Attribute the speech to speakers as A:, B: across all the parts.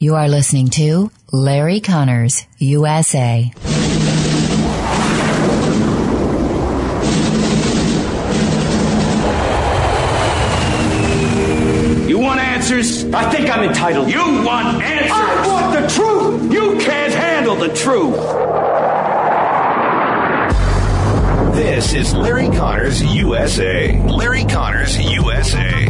A: You are listening to Larry Connors, USA.
B: You want answers?
C: I think I'm entitled.
B: You want answers?
C: I want the truth!
B: You can't handle the truth!
D: This is Larry Connors, USA. Larry Connors, USA.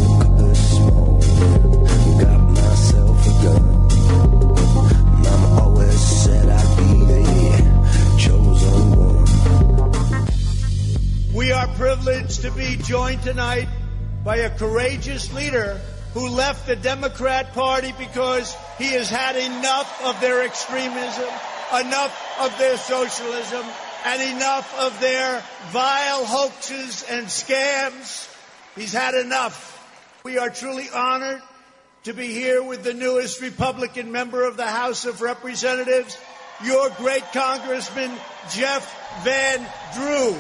E: We are privileged to be joined tonight by a courageous leader who left the Democrat Party because he has had enough of their extremism, enough of their socialism, and enough of their vile hoaxes and scams. He's had enough. We are truly honored to be here with the newest Republican member of the House of Representatives, your great Congressman, Jeff Van Drew.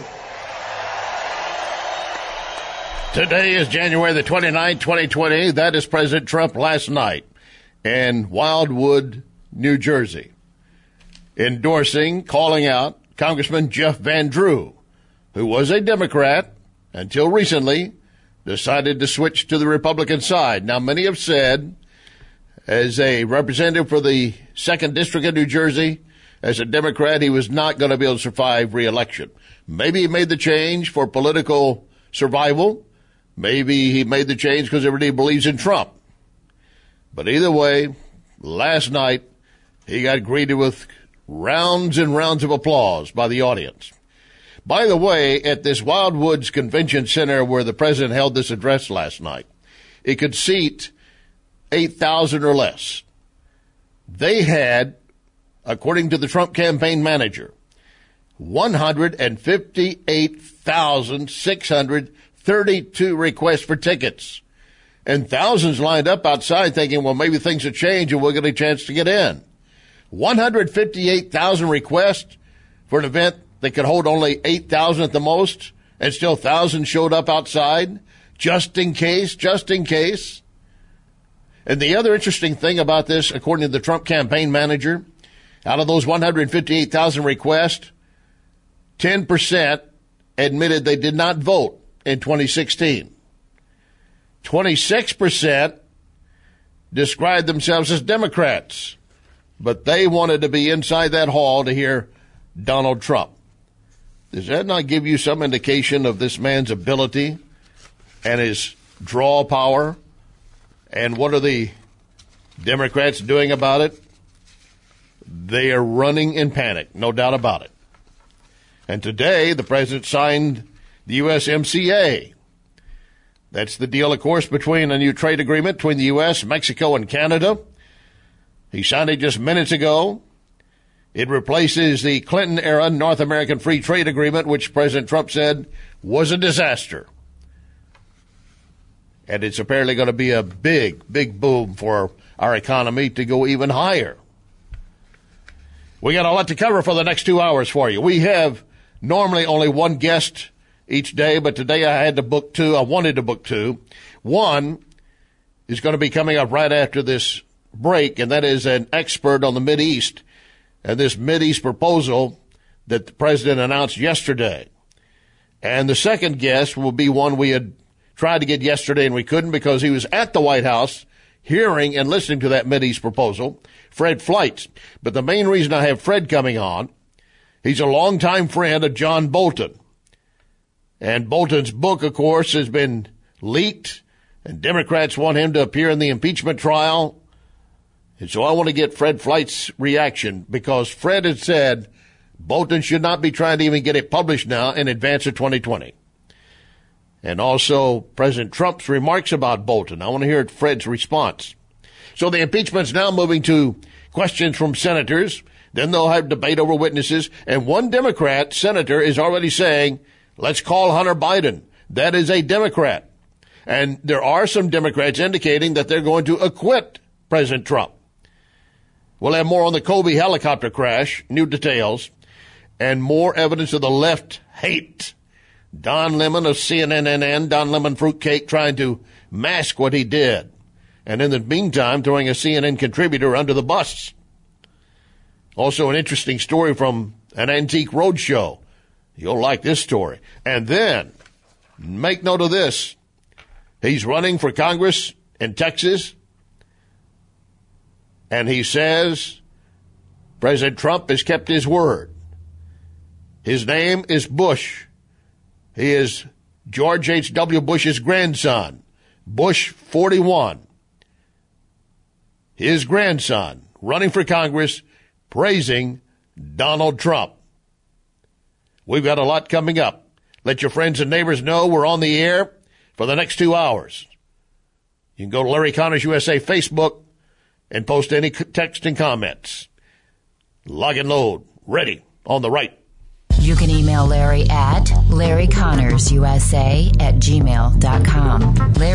F: Today is January the 29th, 2020. That is President Trump last night in Wildwood, New Jersey, endorsing, calling out Congressman Jeff Van Drew, who was a Democrat until recently decided to switch to the Republican side. Now, many have said, as a representative for the 2nd District of New Jersey, as a Democrat, he was not going to be able to survive re-election. Maybe he made the change for political survival. Maybe he made the change because everybody believes in Trump. But either way, last night, he got greeted with rounds and rounds of applause by the audience. By the way, at this Wildwoods Convention Center where the president held this address last night, it could seat 8,000 or less. They had, according to the Trump campaign manager, 158,632 requests for tickets, and thousands lined up outside thinking, well, maybe things will change and we'll get a chance to get in. 158,000 requests for an event that could hold only 8,000 at the most, and still thousands showed up outside, just in case. And the other interesting thing about this, according to the Trump campaign manager, out of those 158,000 requests, 10% admitted they did not vote in 2016. 26% described themselves as Democrats, but they wanted to be inside that hall to hear Donald Trump. Does that not give you some indication of this man's ability and his draw power? And what are the Democrats doing about it? They are running in panic, no doubt about it. And today, the president signed the USMCA. That's the deal, of course, between a new trade agreement between the U.S., Mexico, and Canada. He signed it just minutes ago. It replaces the Clinton-era North American Free Trade Agreement, which President Trump said was a disaster. And it's apparently going to be a big, big boom for our economy to go even higher. We got a lot to cover for the next 2 hours for you. We have normally only one guest each day, but today I had to book two. I wanted to book two. One is going to be coming up right after this break, and that is an expert on the Mideast and this Mideast proposal that the president announced yesterday. And the second guest will be one we had tried to get yesterday and we couldn't because he was at the White House hearing and listening to that Mideast proposal, Fred Fleitz. But the main reason I have Fred coming on, he's a longtime friend of John Bolton. And Bolton's book, of course, has been leaked, and Democrats want him to appear in the impeachment trial. And so I want to get Fred Fleitz's reaction because Fred had said Bolton should not be trying to even get it published now in advance of 2020. And also President Trump's remarks about Bolton. I want to hear Fred's response. So the impeachment's now moving to questions from senators. Then they'll have debate over witnesses. And one Democrat senator is already saying, let's call Hunter Biden. That is a Democrat. And there are some Democrats indicating that they're going to acquit President Trump. We'll have more on the Kobe helicopter crash, new details, and more evidence of the left hate. Don Lemon of CNN, Don Lemon Fruitcake, trying to mask what he did. and in the meantime throwing a CNN contributor under the bus. Also an interesting story from an Antique Roadshow. You'll like this story. And then, make note of this. He's running for Congress in Texas, and he says President Trump has kept his word. His name is Bush. He is George H.W. Bush's grandson, Bush 41. His grandson running for Congress, praising Donald Trump. We've got a lot coming up. Let your friends and neighbors know we're on the air for the next 2 hours. You can go to Larry Connors USA Facebook and post any text and comments. Lock and load. Ready. On the right.
A: You can email Larry at LarryConnorsUSA@gmail.com.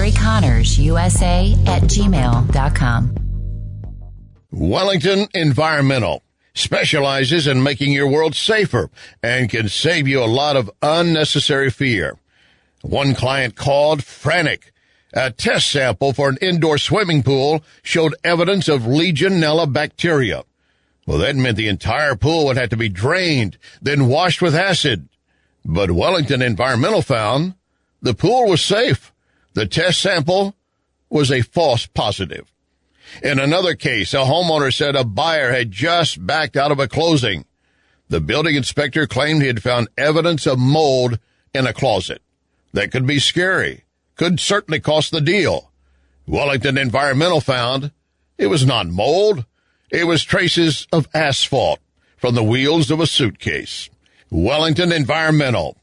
A: LarryConnorsUSA@gmail.com.
F: Wellington Environmental specializes in making your world safer and can save you a lot of unnecessary fear. One client called frantic. A test sample for an indoor swimming pool showed evidence of Legionella bacteria. Well, that meant the entire pool would have to be drained, then washed with acid. But Wellington Environmental found the pool was safe. The test sample was a false positive. In another case, a homeowner said a buyer had just backed out of a closing. The building inspector claimed he had found evidence of mold in a closet. That could be scary, could certainly cost the deal. Wellington Environmental found it was not mold. It was traces of asphalt from the wheels of a suitcase. Wellington Environmental,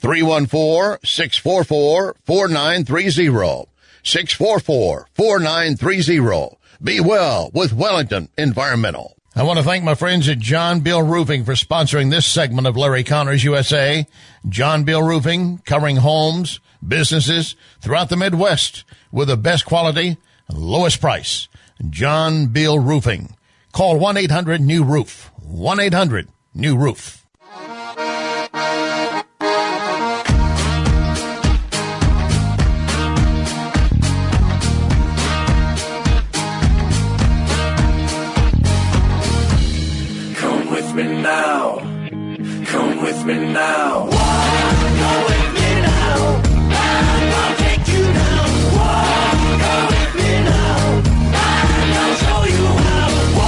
F: 314-644-4930, 644-4930. Be well with Wellington Environmental. I want to thank my friends at John Bill Roofing for sponsoring this segment of Larry Connors USA. John Bill Roofing, covering homes, businesses throughout the Midwest with the best quality, lowest price. John Bill Roofing. Call 1-800-NEW-ROOF. 1-800-NEW-ROOF.
G: Come with me now. Come with me now. Come with me now. I'll take you down. Come with me now. I'll show you how.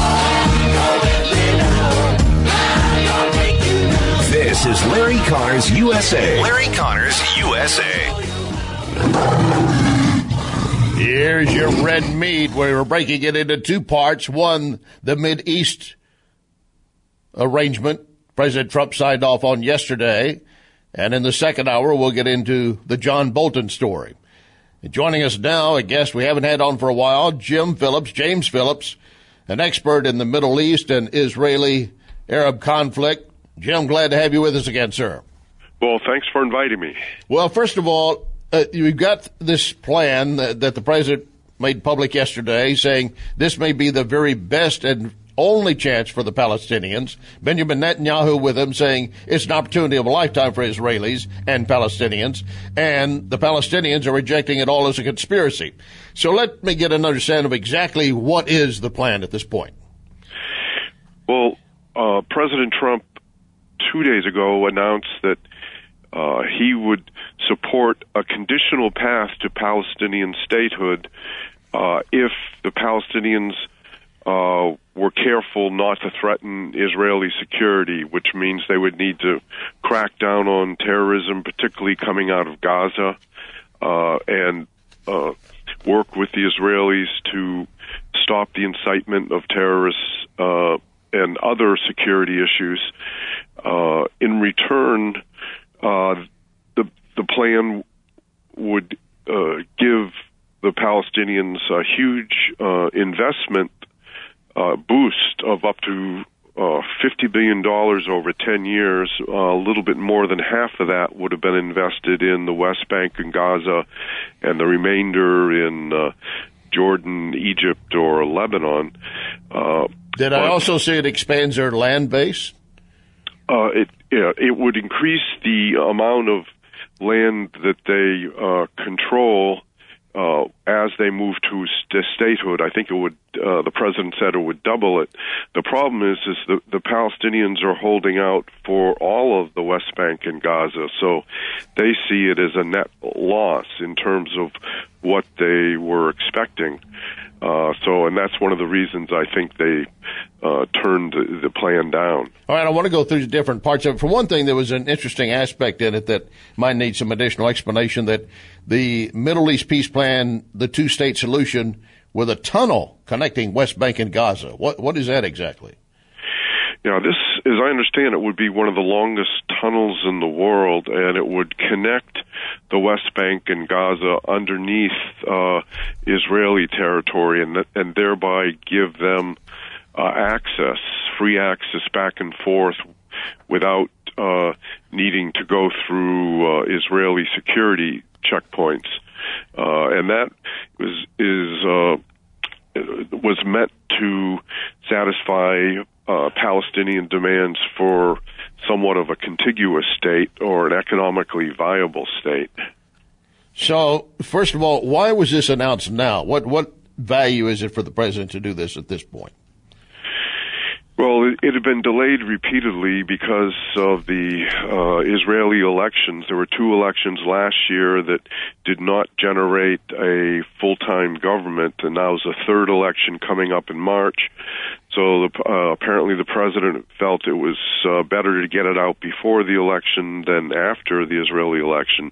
D: This is Larry Connors USA. Larry Connors USA.
F: Here's your red meat. We're breaking it into two parts. One, the Mideast arrangement President Trump signed off on yesterday. And in the second hour, we'll get into the John Bolton story. And joining us now, a guest we haven't had on for a while, James Phillips, an expert in the Middle East and Israeli-Arab conflict. Jim, glad to have you with us again, sir.
H: Well, thanks for inviting me.
F: Well, first of all, you've got this plan that the president made public yesterday saying this may be the very best and only chance for the Palestinians. Benjamin Netanyahu with him saying it's an opportunity of a lifetime for Israelis and Palestinians, and the Palestinians are rejecting it all as a conspiracy. So let me get an understanding of exactly what is the plan at this point.
H: Well, President Trump 2 days ago announced that he would support a conditional path to Palestinian statehood if the Palestinians were careful not to threaten Israeli security, which means they would need to crack down on terrorism, particularly coming out of Gaza, and work with the Israelis to stop the incitement of terrorists and other security issues. In return, the plan would give the Palestinians a huge investment boost of up to $50 billion over 10 years. A little bit more than half of that would have been invested in the West Bank and Gaza, and the remainder in Jordan, Egypt, or Lebanon.
F: Did I also say it expands their land base?
H: It would increase the amount of land that they control as they move to statehood, I think it would. The president said it would double it. The problem is the Palestinians are holding out for all of the West Bank and Gaza, so they see it as a net loss in terms of what they were expecting. And that's one of the reasons I think they turned the plan down.
F: All right, I want to go through the different parts of it. For one thing, there was an interesting aspect in it that might need some additional explanation, that the Middle East peace plan, the two-state solution, with a tunnel connecting West Bank and Gaza. What is that exactly?
H: Now, this, as I understand it, would be one of the longest tunnels in the world, and it would connect the West Bank and Gaza underneath Israeli territory, and thereby give them free access back and forth without needing to go through Israeli security checkpoints. And that was meant to satisfy Palestinian demands for somewhat of a contiguous state or an economically viable state.
F: So, first of all, why was this announced now? What value is it for the president to do this at this point?
H: Well, it had been delayed repeatedly because of the Israeli elections. There were two elections last year that did not generate a full-time government, and now there's a third election coming up in March. So apparently the president felt it was better to get it out before the election than after the Israeli election.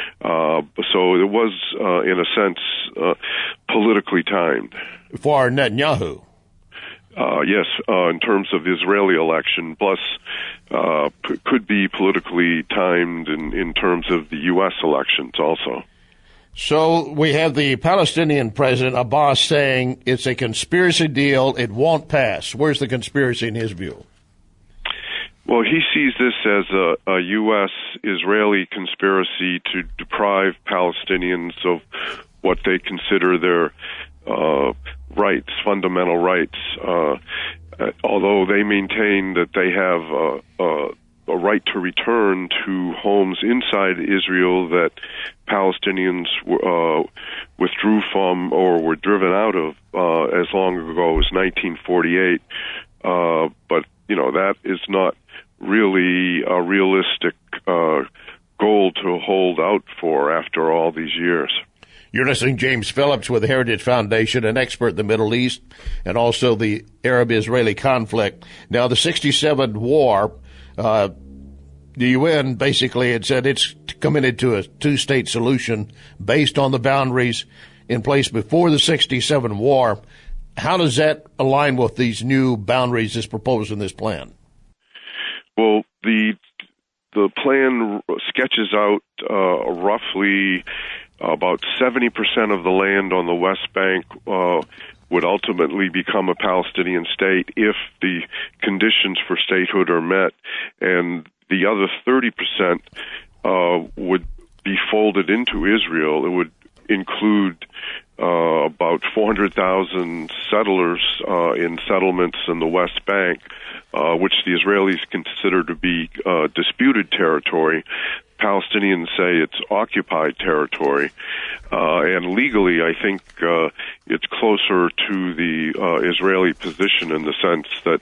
H: So it was, in a sense, politically timed.
F: For Netanyahu.
H: Yes, in terms of the Israeli election, plus could be politically timed in terms of the U.S. elections also.
F: So we have the Palestinian president, Abbas, saying it's a conspiracy deal, it won't pass. Where's the conspiracy in his view?
H: Well, he sees this as a U.S.-Israeli conspiracy to deprive Palestinians of what they consider their rights, fundamental rights, although they maintain that they have a right to return to homes inside Israel that Palestinians withdrew from or were driven out of as long ago as 1948. But, that is not really a realistic goal to hold out for after all these years.
F: You're listening to James Phillips with the Heritage Foundation, an expert in the Middle East and also the Arab-Israeli conflict. Now, the 1967 war, the UN basically had said it's committed to a two-state solution based on the boundaries in place before the 1967 war. How does that align with these new boundaries that's proposed in this plan?
H: Well, the plan sketches out roughly about 70% of the land on the West Bank would ultimately become a Palestinian state if the conditions for statehood are met, and the other 30% would be folded into Israel. It would include about 400,000 settlers in settlements in the West Bank, which the Israelis consider to be disputed territory. Palestinians say it's occupied territory, and legally I think it's closer to the Israeli position in the sense that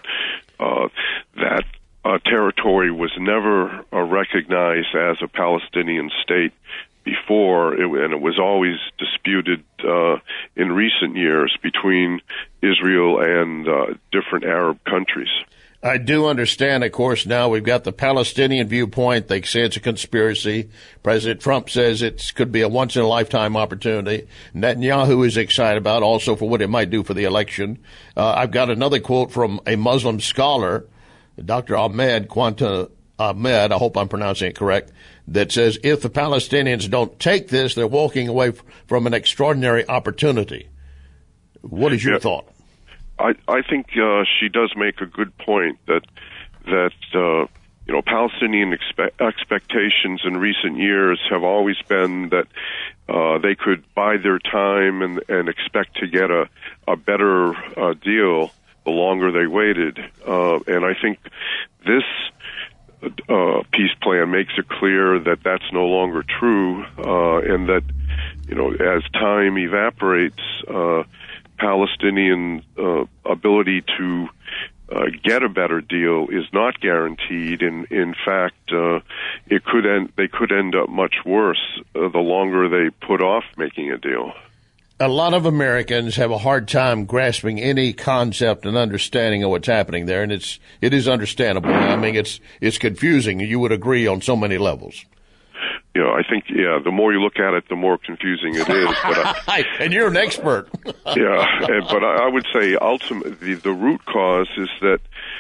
H: that territory was never recognized as a Palestinian state before, and it was always disputed in recent years between Israel and different Arab countries.
F: I do understand, of course, now we've got the Palestinian viewpoint. They say it's a conspiracy. President Trump says it could be a once-in-a-lifetime opportunity. Netanyahu is excited about also for what it might do for the election. I've got another quote from a Muslim scholar, Dr. Quanta Ahmed, I hope I'm pronouncing it correct, that says if the Palestinians don't take this, they're walking away from an extraordinary opportunity. What is your thought?
H: I think she does make a good point that Palestinian expectations in recent years have always been that they could bide their time and expect to get a better deal the longer they waited. And I think this peace plan makes it clear that that's no longer true, and that as time evaporates, Palestinian ability to get a better deal is not guaranteed. In fact, they could end up much worse the longer they put off making a deal.
F: A lot of Americans have a hard time grasping any concept and understanding of what's happening there, and it is understandable. I mean, it's confusing. You would agree on so many levels.
H: I think, the more you look at it, the more confusing it is. But
F: and you're an expert.
H: But I would say ultimately the root cause is that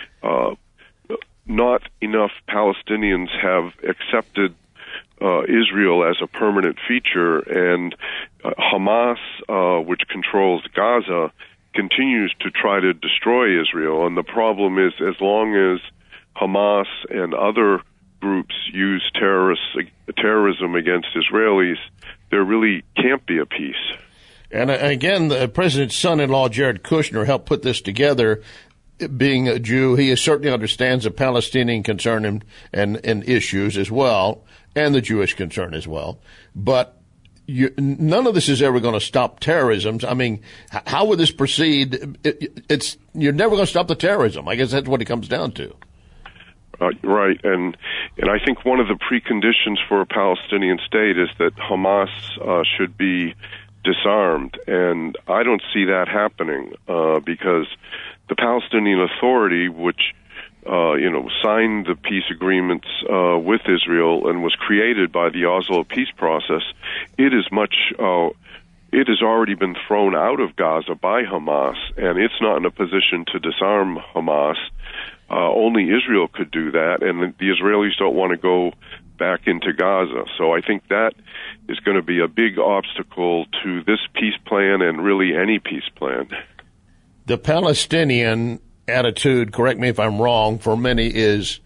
H: not enough Palestinians have accepted Israel as a permanent feature, and Hamas, which controls Gaza, continues to try to destroy Israel. And the problem is, as long as Hamas and other groups use terrorism against Israelis, there really can't be a peace.
F: And again, the president's son-in-law, Jared Kushner, helped put this together. Being a Jew, he certainly understands the Palestinian concern and issues as well, and the Jewish concern as well. But none of this is ever going to stop terrorism. I mean, how would this proceed? You're never going to stop the terrorism. I guess that's what it comes down to.
H: Right, and I think one of the preconditions for a Palestinian state is that Hamas should be disarmed, and I don't see that happening because the Palestinian Authority, which signed the peace agreements with Israel and was created by the Oslo peace process, it has already been thrown out of Gaza by Hamas, and it's not in a position to disarm Hamas. Only Israel could do that, and the Israelis don't want to go back into Gaza. So I think that is going to be a big obstacle to this peace plan and really any peace plan.
F: The Palestinian attitude, correct me if I'm wrong, for many is,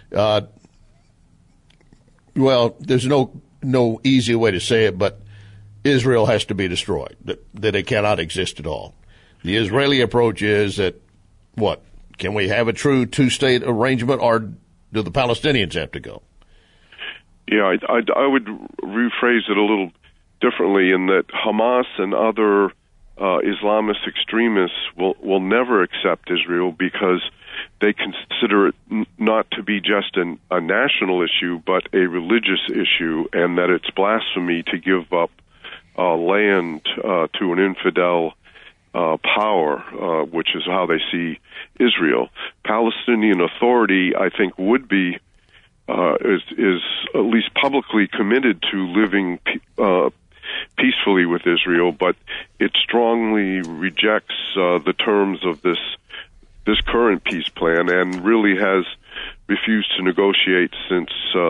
F: there's no easy way to say it, but Israel has to be destroyed, that it cannot exist at all. The Israeli approach is that, can we have a true two-state arrangement, or do the Palestinians have to go?
H: Yeah, I would rephrase it a little differently in that Hamas and other Islamist extremists will never accept Israel because they consider it not to be just a national issue, but a religious issue, and that it's blasphemy to give up land to an infidel power, which is how they see Israel. Palestinian Authority, I think, would be is at least publicly committed to living peacefully with Israel, but it strongly rejects the terms of this current peace plan and really has refused to negotiate since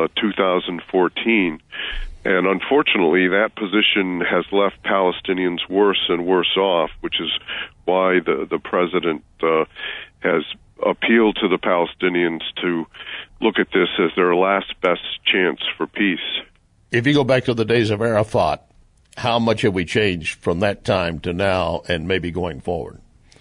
H: 2014. And unfortunately, that position has left Palestinians worse and worse off, which is why the president has appealed to the Palestinians to look at this as their last best chance for peace.
F: If you go back to the days of Arafat, how much have we changed from that time to now and maybe going forward?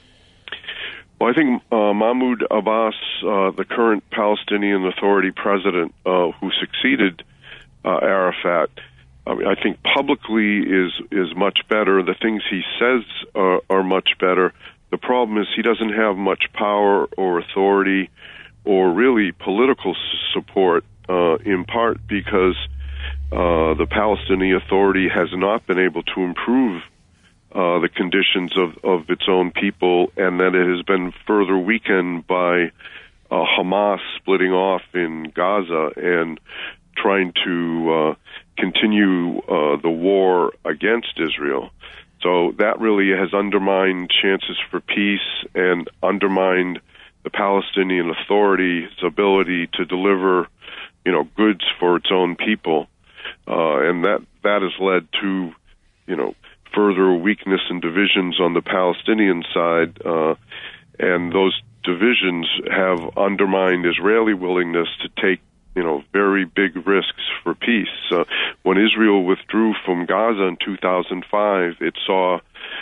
H: Well, I think Mahmoud Abbas, the current Palestinian Authority president who succeeded Arafat, I think publicly is much better. The things he says are much better. The problem is he doesn't have much power or authority or really political support, in part because the Palestinian Authority has not been able to improve the conditions of its own people, and that it has been further weakened by Hamas splitting off in Gaza and trying to continue the war against Israel. So that really has undermined chances for peace and undermined the Palestinian Authority's ability to deliver, goods for its own people. And that has led to, further weakness and divisions on the Palestinian side. And those divisions have undermined Israeli willingness to take very big risks for peace. When Israel withdrew from Gaza in 2005, it saw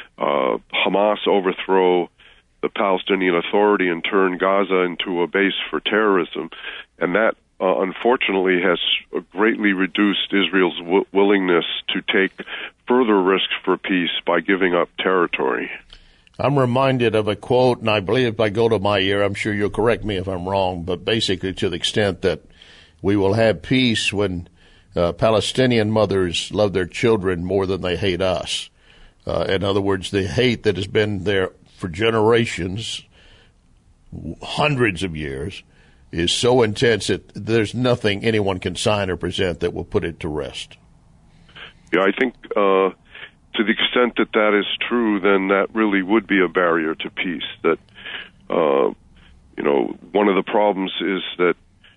H: Hamas overthrow the Palestinian Authority and turn Gaza into a base for terrorism. And that unfortunately, has greatly reduced Israel's willingness to take further risks for peace by giving up territory.
F: I'm reminded of a quote, and I believe if I go to my ear, I'm sure you'll correct me if I'm wrong, but basically to the extent that we will have peace when Palestinian mothers love their children more than they hate us. In other words, the hate that has been there for generations, hundreds of years, is so intense that there's nothing anyone can sign or present that will put it to rest.
H: Yeah, I think to the extent that that is true, then that really would be a barrier to peace. That, one of the problems is that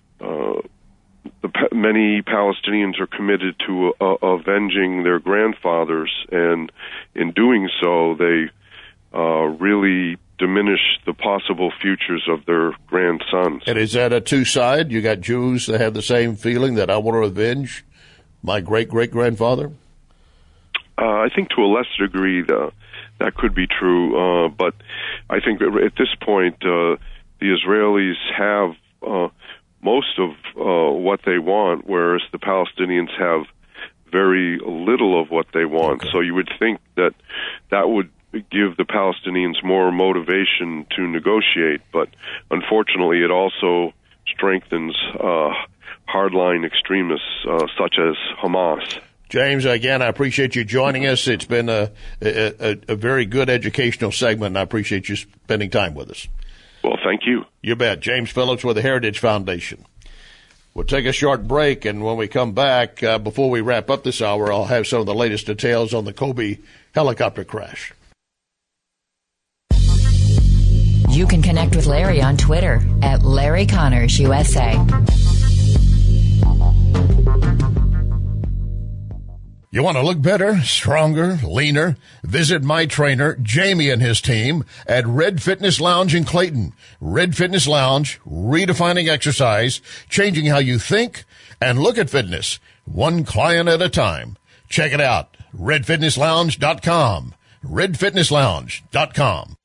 H: many Palestinians are committed to avenging their grandfathers, and in doing so, they really diminish the possible futures of their grandsons.
F: And is that a two-side? You got Jews that have the same feeling that I want to avenge my great-great-grandfather?
H: I think to a lesser degree that could be true, but I think that at this point the Israelis have most of what they want, whereas the Palestinians have very little of what they want. Okay. So you would think that would give the Palestinians more motivation to negotiate, but unfortunately it also strengthens hardline extremists such as Hamas.
F: James, again, I appreciate you joining us. It's been a very good educational segment, and I appreciate you spending time with us.
H: Well, thank you.
F: You bet. James Phillips with the Heritage Foundation. We'll take a short break, and when we come back, before we wrap up this hour, I'll have some of the latest details on the Kobe helicopter crash.
A: You can connect with Larry on Twitter at Larry Connors USA.
F: You want to look better, stronger, leaner? Visit my trainer, Jamie, and his team at Red Fitness Lounge in Clayton. Red Fitness Lounge, redefining exercise, changing how you think and look at fitness, one client at a time. Check it out, redfitnesslounge.com. redfitnesslounge.com.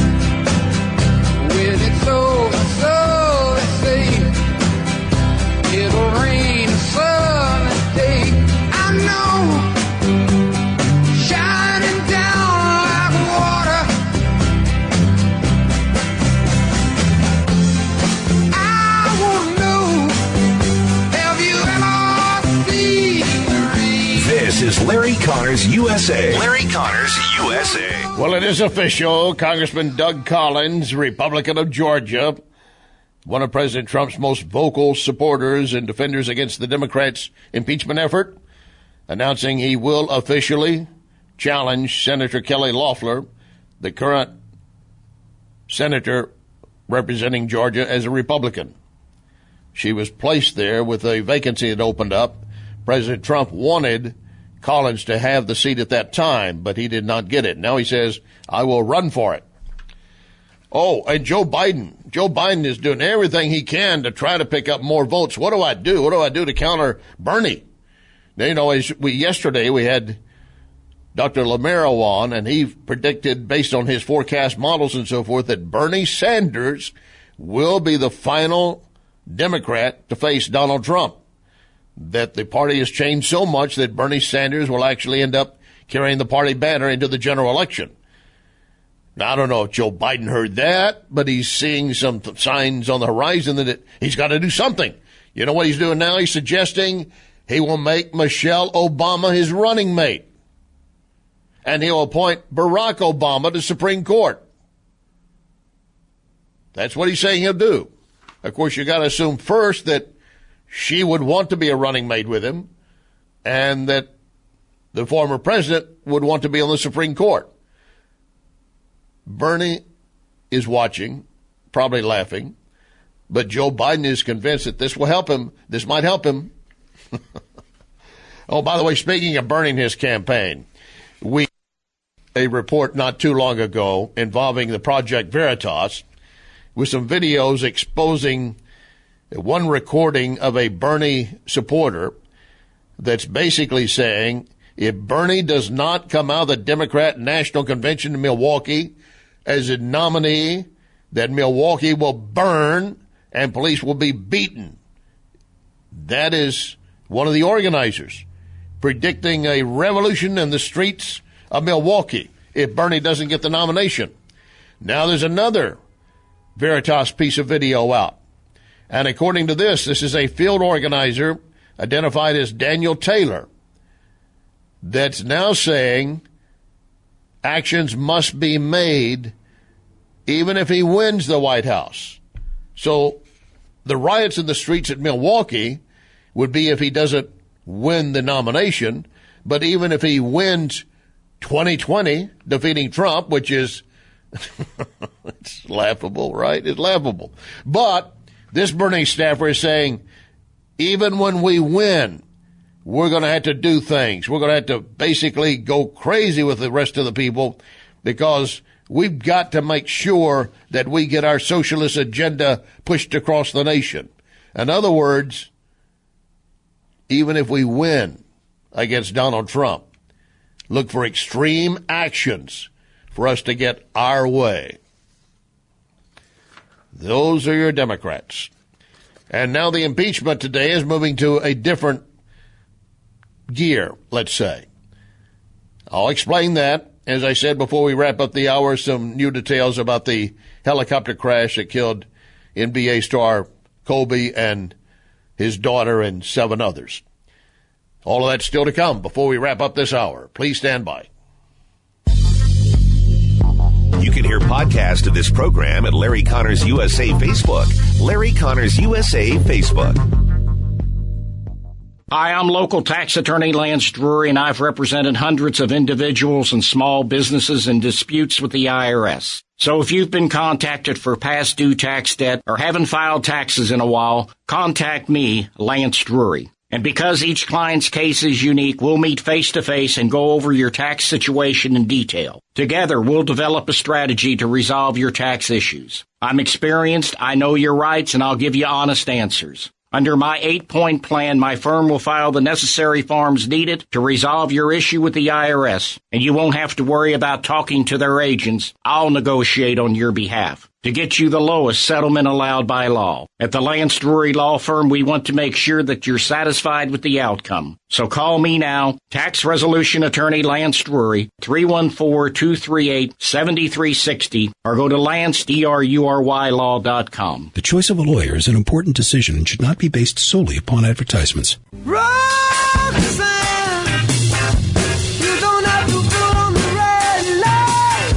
G: When it's over, they say it'll rain a sunny day. I know, shining down like water. I want to know, have you ever seen the rain?
D: This is Larry Connors USA. Larry Connors USA.
F: Well, it is official. Congressman Doug Collins, Republican of Georgia, one of President Trump's most vocal supporters and defenders against the Democrats' impeachment effort, announcing he will officially challenge Senator Kelly Loeffler, the current senator representing Georgia, as a Republican. She was placed there with a vacancy that opened up. President Trump wanted Collins to have the seat at that time, but he did not get it. Now he says, I will run for it. Oh, and Joe Biden. Joe Biden is doing everything he can to try to pick up more votes. What do I do? What do I do to counter Bernie? Now, yesterday we had Dr. Lamero on, and he predicted, based on his forecast models and so forth, that Bernie Sanders will be the final Democrat to face Donald Trump. That the party has changed so much that Bernie Sanders will actually end up carrying the party banner into the general election. Now, I don't know if Joe Biden heard that, but he's seeing some signs on the horizon that he's got to do something. You know what he's doing now? He's suggesting he will make Michelle Obama his running mate. And he'll appoint Barack Obama to Supreme Court. That's what he's saying he'll do. Of course, you got to assume first that she would want to be a running mate with him, and that the former president would want to be on the Supreme Court. Bernie is watching, probably laughing, but Joe Biden is convinced that this will help him. This might help him. Oh, by the way, speaking of burning his campaign, we a report not too long ago involving the Project Veritas with some videos exposing one recording of a Bernie supporter that's basically saying if Bernie does not come out of the Democrat National Convention in Milwaukee as a nominee, that Milwaukee will burn and police will be beaten. That is one of the organizers predicting a revolution in the streets of Milwaukee if Bernie doesn't get the nomination. Now there's another Veritas piece of video out. And according to this is a field organizer identified as Daniel Taylor that's now saying actions must be made even if he wins the White House. So the riots in the streets at Milwaukee would be if he doesn't win the nomination, but even if he wins 2020, defeating Trump, which is it's laughable, right? It's laughable. But this Bernie staffer is saying, even when we win, we're going to have to do things. We're going to have to basically go crazy with the rest of the people because we've got to make sure that we get our socialist agenda pushed across the nation. In other words, even if we win against Donald Trump, look for extreme actions for us to get our way. Those are your Democrats. And now the impeachment today is moving to a different gear, let's say. I'll explain that. As I said before we wrap up the hour, some new details about the helicopter crash that killed NBA star Kobe and his daughter and 7 others. All of that's still to come before we wrap up this hour. Please stand by.
D: You can hear podcasts of this program at Larry Connors USA Facebook. Larry Connors USA Facebook.
I: Hi, I'm local tax attorney Lance Drury, and I've represented hundreds of individuals and small businesses in disputes with the IRS. So if you've been contacted for past due tax debt or haven't filed taxes in a while, contact me, Lance Drury. And because each client's case is unique, we'll meet face-to-face and go over your tax situation in detail. Together, we'll develop a strategy to resolve your tax issues. I'm experienced, I know your rights, and I'll give you honest answers. Under my 8-point plan, my firm will file the necessary forms needed to resolve your issue with the IRS, and you won't have to worry about talking to their agents. I'll negotiate on your behalf to get you the lowest settlement allowed by law. At the Lance Drury Law Firm, we want to make sure that you're satisfied with the outcome. So call me now, Tax Resolution Attorney Lance Drury, 314-238-7360, or go to LanceDruryLaw.com.
J: The choice of a lawyer is an important decision and should not be based solely upon advertisements.
G: Roxanne, you don't have to put on the red light.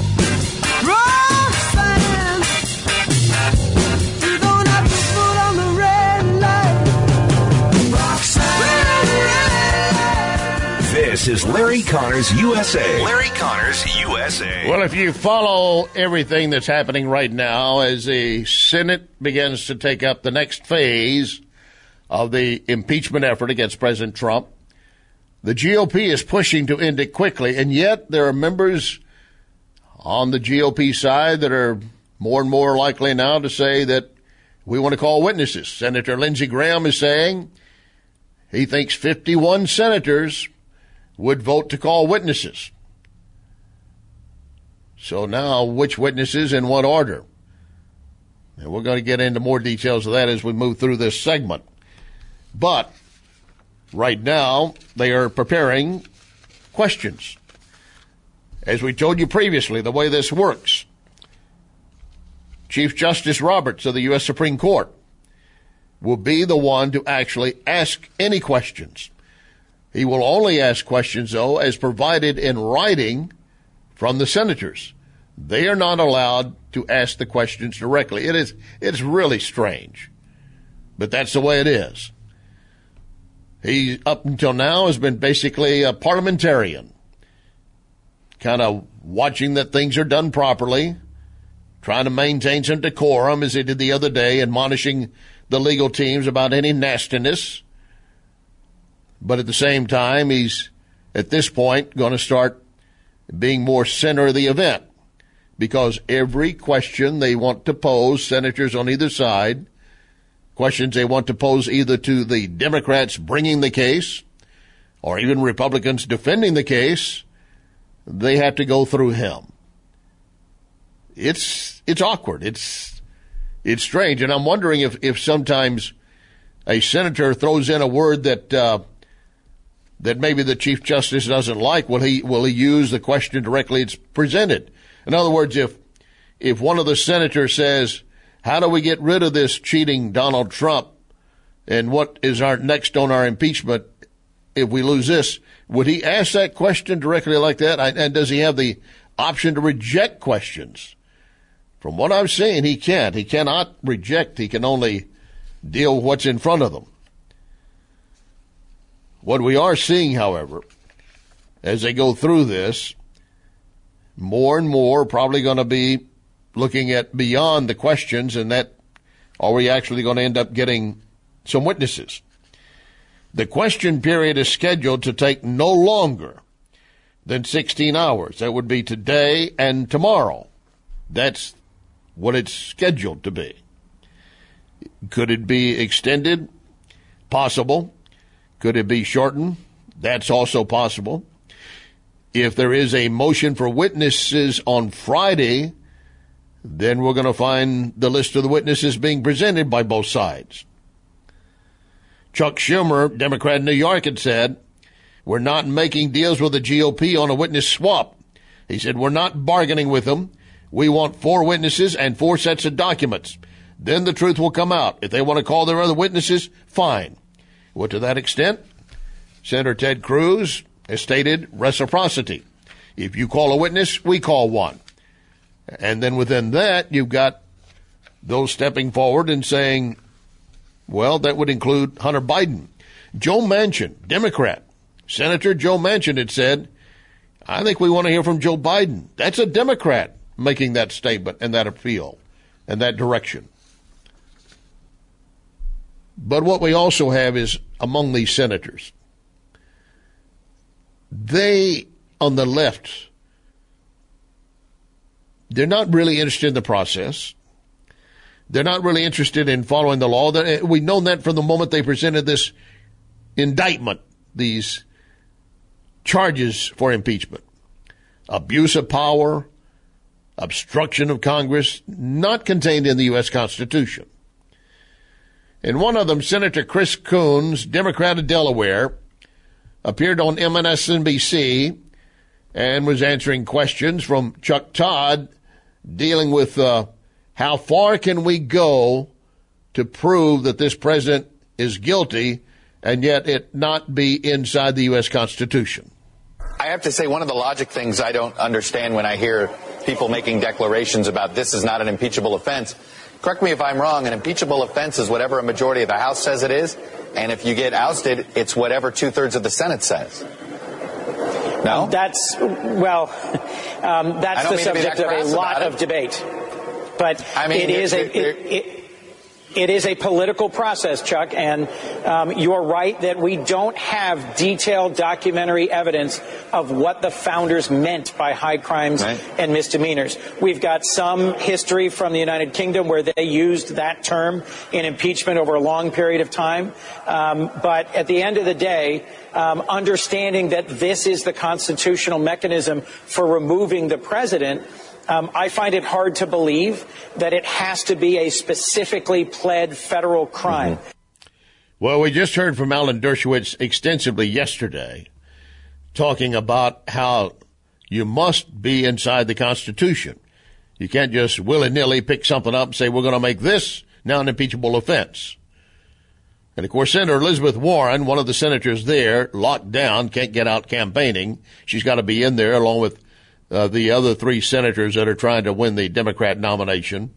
G: Roxanne, you don't have to put on the red light. Roxanne.
D: This is Larry Connors USA. Larry Connors USA.
F: Well, if you follow everything that's happening right now as the Senate begins to take up the next phase of the impeachment effort against President Trump, the GOP is pushing to end it quickly, and yet there are members on the GOP side that are more and more likely now to say that we want to call witnesses. Senator Lindsey Graham is saying he thinks 51 senators would vote to call witnesses. So now, which witnesses in what order? And we're going to get into more details of that as we move through this segment. But right now, they are preparing questions. As we told you previously, the way this works, Chief Justice Roberts of the U.S. Supreme Court will be the one to actually ask any questions. He will only ask questions, though, as provided in writing from the senators. They are not allowed to ask the questions directly. It's really strange, but that's the way it is. He, up until now, has been basically a parliamentarian, kind of watching that things are done properly, trying to maintain some decorum, as he did the other day, admonishing the legal teams about any nastiness. But at the same time, he's, at this point, going to start being more center of the event, because every question they want to pose, senators on either side, questions they want to pose either to the Democrats bringing the case or even Republicans defending the case, they have to go through him. It's awkward. It's strange. And I'm wondering if sometimes a senator throws in a word that that maybe the Chief Justice doesn't like, will he use the question directly it's presented? In other words, if one of the senators says, how do we get rid of this cheating Donald Trump, and what is our next on our impeachment if we lose this, would he ask that question directly like that? And does he have the option to reject questions? From what I've seen, he can't. He cannot reject. He can only deal with what's in front of them. What we are seeing, however, as they go through this, more and more probably going to be looking at beyond the questions, and that are we actually going to end up getting some witnesses? The question period is scheduled to take no longer than 16 hours. That would be today and tomorrow. That's what it's scheduled to be. Could it be extended? Possible. Could it be shortened? That's also possible. If there is a motion for witnesses on Friday, then we're going to find the list of the witnesses being presented by both sides. Chuck Schumer, Democrat in New York, had said, we're not making deals with the GOP on a witness swap. He said, we're not bargaining with them. We want 4 witnesses and 4 sets of documents. Then the truth will come out. If they want to call their other witnesses, fine. Well, to that extent, Senator Ted Cruz has stated reciprocity. If you call a witness, we call one. And then within that, you've got those stepping forward and saying, well, that would include Hunter Biden. Joe Manchin, Democrat, Senator Joe Manchin had said, I think we want to hear from Joe Biden. That's a Democrat making that statement and that appeal and that direction. But what we also have is among these senators, they, on the left, they're not really interested in the process. They're not really interested in following the law. We've known that from the moment they presented this indictment, these charges for impeachment. Abuse of power, obstruction of Congress, not contained in the U.S. Constitution. And one of them, Senator Chris Coons, Democrat of Delaware, appeared on MSNBC and was answering questions from Chuck Todd dealing with how far can we go to prove that this president is guilty and yet it not be inside the U.S. Constitution.
K: I have to say, one of the logic things I don't understand when I hear people making declarations about this is not an impeachable offense. Correct me if I'm wrong, an impeachable offense is whatever a majority of the House says it is, and if you get ousted, it's whatever 2/3 of the Senate says. No?
L: That's the subject of a lot of debate. But I mean, it is a political process, Chuck, and you're right that we don't have detailed documentary evidence of what the founders meant by high crimes and misdemeanors. We've got some history from the United Kingdom where they used that term in impeachment over a long period of time. But at the end of the day, understanding that this is the constitutional mechanism for removing the president, I find it hard to believe that it has to be a specifically pled federal crime.
F: Mm-hmm. Well, we just heard from Alan Dershowitz extensively yesterday talking about how you must be inside the Constitution. You can't just willy-nilly pick something up and say, we're going to make this now an impeachable offense. And, of course, Senator Elizabeth Warren, one of the senators there, locked down, can't get out campaigning. She's got to be in there along with the other 3 senators that are trying to win the Democrat nomination.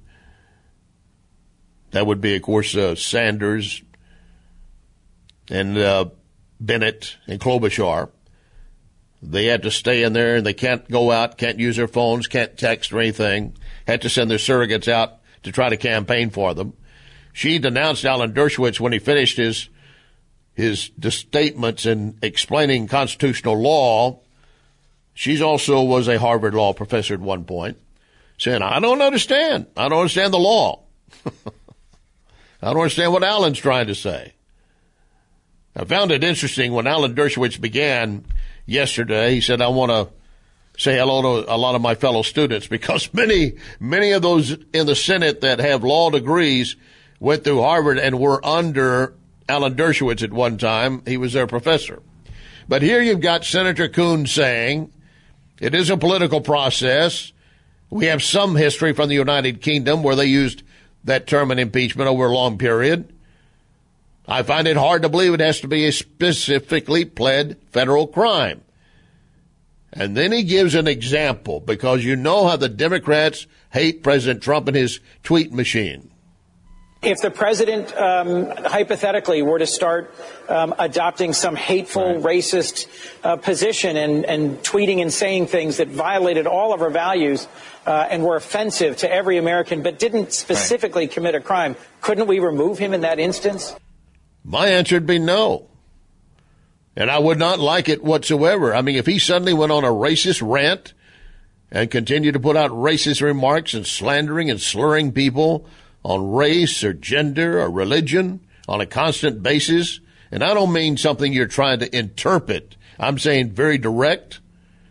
F: That would be, of course, Sanders and Bennett and Klobuchar. They had to stay in there, and they can't go out, can't use their phones, can't text or anything. Had to send their surrogates out to try to campaign for them. She denounced Alan Dershowitz when he finished his statements in explaining constitutional law. She also was a Harvard law professor at one point, saying, I don't understand. I don't understand the law. I don't understand what Alan's trying to say. I found it interesting when Alan Dershowitz began yesterday. He said, I want to say hello to a lot of my fellow students because many of those in the Senate that have law degrees went through Harvard and were under Alan Dershowitz at one time. He was their professor. But here you've got Senator Coons saying it is a political process. We have some history from the United Kingdom where they used that term in impeachment over a long period. I find it hard to believe it has to be a specifically pled federal crime. And then he gives an example, because you know how the Democrats hate President Trump and his tweet machine.
L: If the president, hypothetically, were to start adopting some hateful, racist position and tweeting and saying things that violated all of our values and were offensive to every American, but didn't specifically commit a crime, couldn't we remove him in that instance?
F: My answer would be no. And I would not like it whatsoever. I mean, if he suddenly went on a racist rant and continued to put out racist remarks and slandering and slurring people on race or gender or religion on a constant basis, and I don't mean something you're trying to interpret. I'm saying very direct.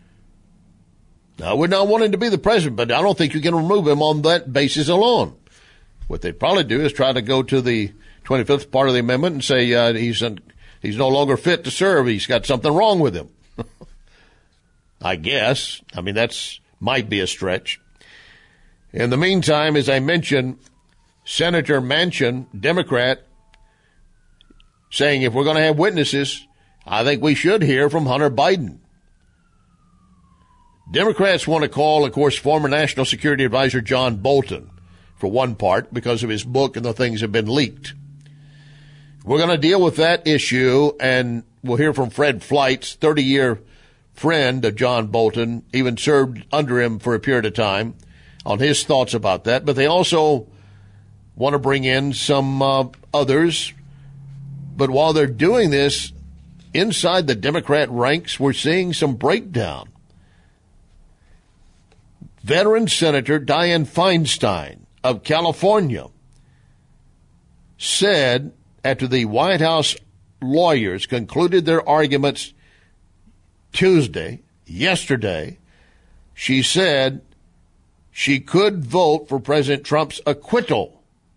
F: I would not want him to be the president, but I don't think you can remove him on that basis alone. What they'd probably do is try to go to the 25th part of the amendment and say he's no longer fit to serve. He's got something wrong with him. I guess. I mean, that's might be a stretch. In the meantime, as I mentioned, Senator Manchin, Democrat, saying if we're going to have witnesses, I think we should hear from Hunter Biden. Democrats want to call, of course, former National Security Advisor John Bolton, for one part, because of his book and the things have been leaked. We're going to deal with that issue, and we'll hear from Fred Fleitz, 30-year friend of John Bolton, even served under him for a period of time, on his thoughts about that. But they also want to bring in some others. But while they're doing this, inside the Democrat ranks, we're seeing some breakdown. Veteran Senator Dianne Feinstein of California said, after the White House lawyers concluded their arguments yesterday, she said she could vote for President Trump's acquittal,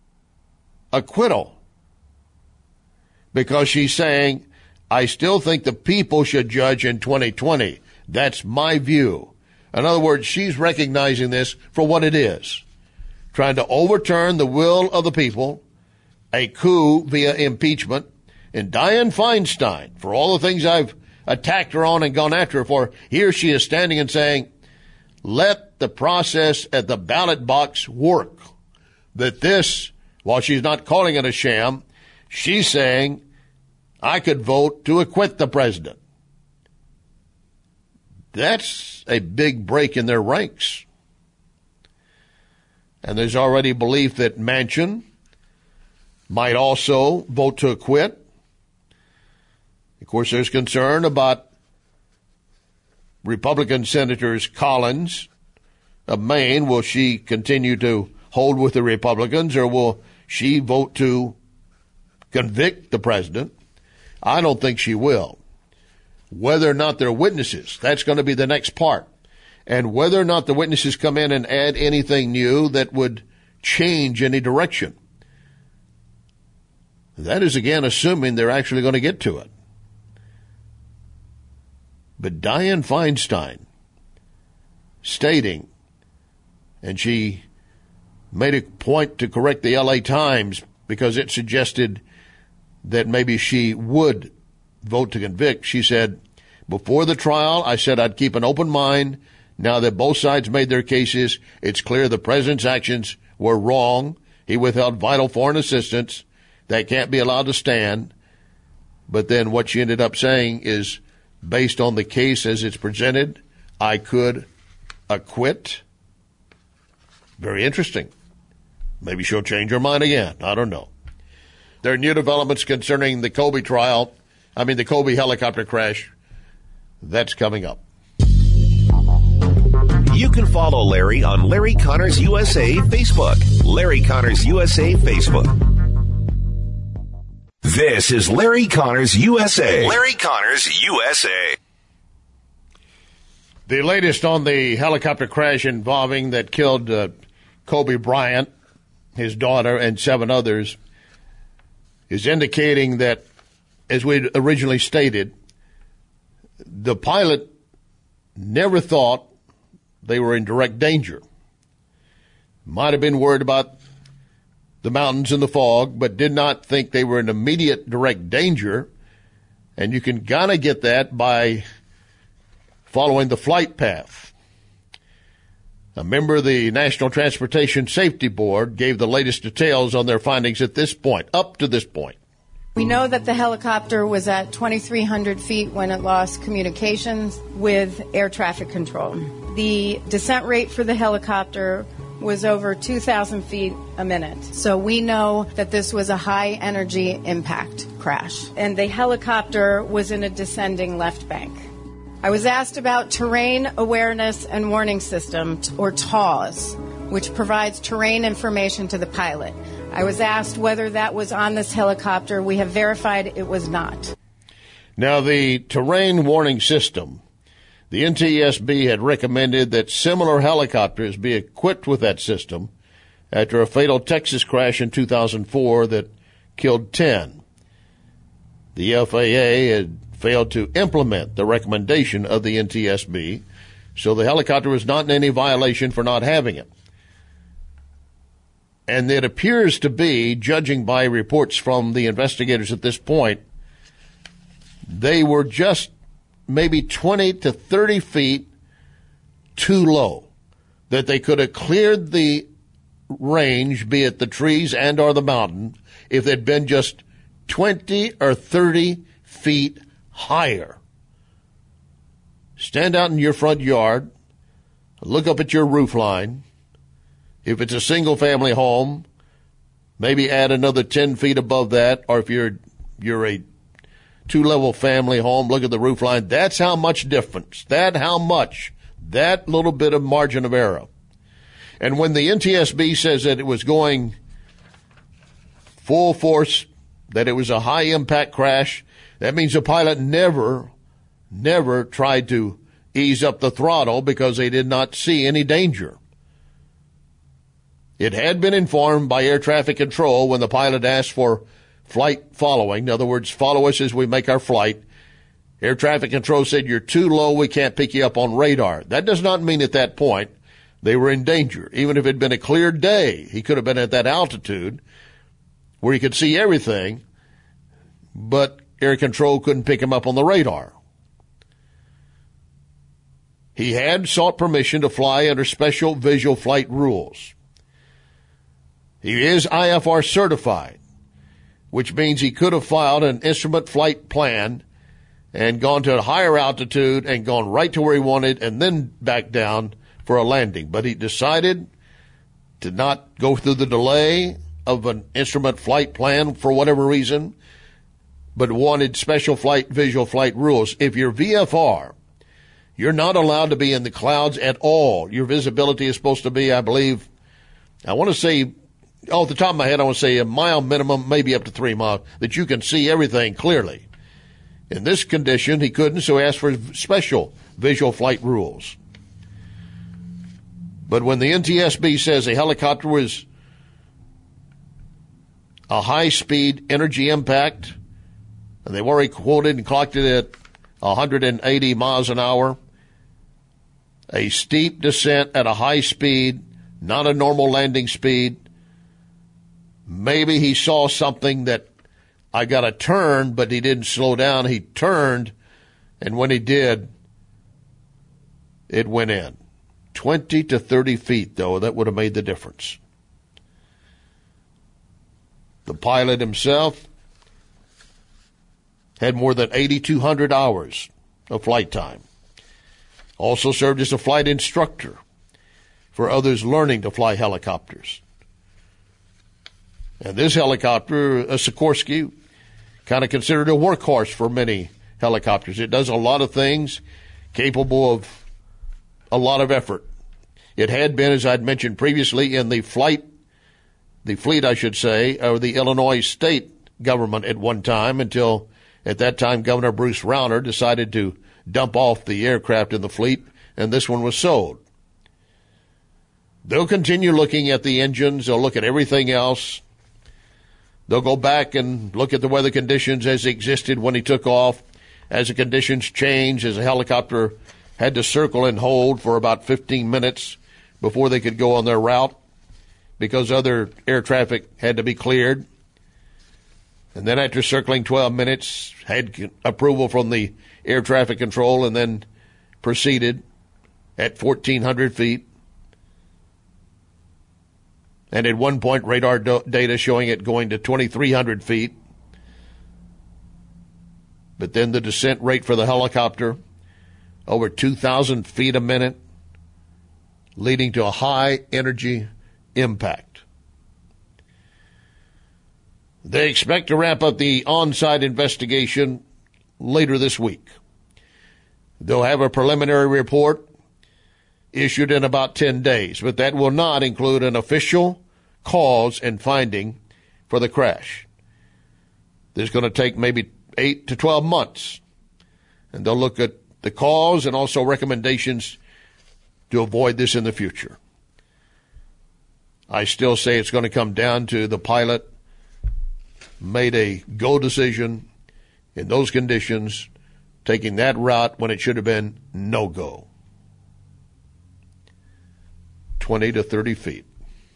F: because she's saying, I still think the people should judge in 2020. That's my view. In other words, she's recognizing this for what it is, trying to overturn the will of the people, a coup via impeachment. And Dianne Feinstein, for all the things I've attacked her on and gone after her for, here she is standing and saying, let the process at the ballot box work. That this, while she's not calling it a sham, she's saying, I could vote to acquit the president. That's a big break in their ranks. And there's already belief that Manchin might also vote to acquit. Of course, there's concern about Republican Senators Collins of Maine. Will she continue to hold with the Republicans, or will she vote to convict the president? I don't think she will. Whether or not they're witnesses, that's going to be the next part. And whether or not the witnesses come in and add anything new that would change any direction. That is, again, assuming they're actually going to get to it. But Dianne Feinstein stating, and she made a point to correct the LA Times because it suggested that maybe she would vote to convict. She said, before the trial, I said I'd keep an open mind. Now that both sides made their cases, it's clear the president's actions were wrong. He withheld vital foreign assistance. That can't be allowed to stand. But then what she ended up saying is, based on the case as it's presented, I could acquit. Very interesting. Maybe she'll change her mind again. I don't know. There are new developments concerning the Kobe the Kobe helicopter crash. That's coming up.
D: You can follow Larry on Larry Connors USA Facebook. Larry Connors USA Facebook. This is Larry Connors USA. Larry Connors USA.
F: The latest on the helicopter crash that killed Kobe Bryant, his daughter, and 7 others is indicating that, as we originally stated, the pilot never thought they were in direct danger. Might have been worried about the mountains and the fog, but did not think they were in immediate direct danger. And you can kind of get that by following the flight path. A member of the National Transportation Safety Board gave the latest details on their findings at this point, up to this point.
M: We know that the helicopter was at 2,300 feet when it lost communications with air traffic control. The descent rate for the helicopter was over 2,000 feet a minute. So we know that this was a high-energy impact crash. And the helicopter was in a descending left bank. I was asked about Terrain Awareness and Warning System, or TAWS, which provides terrain information to the pilot. I was asked whether that was on this helicopter. We have verified it was not.
F: Now, the Terrain Warning System, the NTSB had recommended that similar helicopters be equipped with that system after a fatal Texas crash in 2004 that killed 10. The FAA had failed to implement the recommendation of the NTSB, so the helicopter was not in any violation for not having it. And it appears to be, judging by reports from the investigators at this point, they were just maybe 20 to 30 feet too low, that they could have cleared the range, be it the trees and or the mountain, if they'd been just 20 or 30 feet higher. Stand out in your front yard, look up at your roof line. If it's a single-family home, maybe add another 10 feet above that, or if you're a two-level family home, look at the roof line. That's how much difference. That little bit of margin of error. And when the NTSB says that it was going full force, that it was a high-impact crash, that means the pilot never tried to ease up the throttle because they did not see any danger. It had been informed by air traffic control when the pilot asked for flight following. In other words, follow us as we make our flight. Air traffic control said, you're too low, we can't pick you up on radar. That does not mean at that point they were in danger. Even if it had been a clear day, he could have been at that altitude where he could see everything, but air control couldn't pick him up on the radar. He had sought permission to fly under special visual flight rules. He is IFR certified, which means he could have filed an instrument flight plan and gone to a higher altitude and gone right to where he wanted and then back down for a landing. But he decided to not go through the delay of an instrument flight plan for whatever reason, but wanted special flight visual flight rules. If you're VFR, you're not allowed to be in the clouds at all. Your visibility is supposed to be, I believe, I want to say, off the top of my head, I want to say a mile minimum, maybe up to 3 miles, that you can see everything clearly. In this condition, he couldn't, so he asked for special visual flight rules. But when the NTSB says a helicopter was a high-speed energy impact, and they've already quoted and clocked it at 180 miles an hour, a steep descent at a high speed, not a normal landing speed, maybe he saw something that I got to turn, but he didn't slow down. He turned, and when he did, it went in. 20 to 30 feet, though, that would have made the difference. The pilot himself had more than 8,200 hours of flight time. Also served as a flight instructor for others learning to fly helicopters. And this helicopter, a Sikorsky, kind of considered a workhorse for many helicopters. It does a lot of things, capable of a lot of effort. It had been, as I'd mentioned previously, in the fleet, I should say, of the Illinois state government at one time, until at that time Governor Bruce Rauner decided to dump off the aircraft in the fleet, and this one was sold. They'll continue looking at the engines. They'll look at everything else. They'll go back and look at the weather conditions as they existed when he took off, as the conditions changed, as the helicopter had to circle and hold for about 15 minutes before they could go on their route because other air traffic had to be cleared. And then after circling 12 minutes, had approval from the air traffic control and then proceeded at 1,400 feet. And at one point, radar data showing it going to 2,300 feet. But then the descent rate for the helicopter, over 2,000 feet a minute, leading to a high energy impact. They expect to wrap up the on-site investigation later this week. They'll have a preliminary report issued in about 10 days, but that will not include an official cause and finding for the crash. This is going to take maybe 8 to 12 months, and they'll look at the cause and also recommendations to avoid this in the future. I still say it's going to come down to the pilot made a go decision in those conditions, taking that route when it should have been no go. 20 to 30 feet.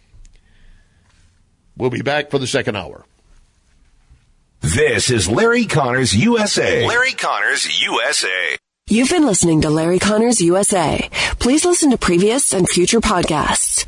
F: We'll be back for the second hour.
D: This is Larry Connors USA. Larry Connors USA.
N: You've been listening to Larry Connors USA. Please listen to previous and future podcasts.